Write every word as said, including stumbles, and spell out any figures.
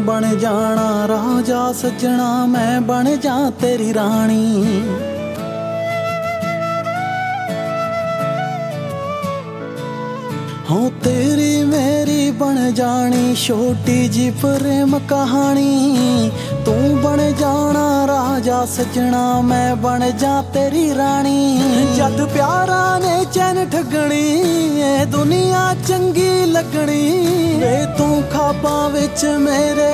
बन जाना राजा सजना, मैं बन जा तेरी रानी। हो तेरी मेरी बन जानी छोटी जी प्रेम कहानी। तू बन जाना राजा सजना, मैं बन जा तेरी रानी। जद प्यारा ने चैन ठगनी ए दुनिया चंगी लगनी वे, तू खाबां विच मेरे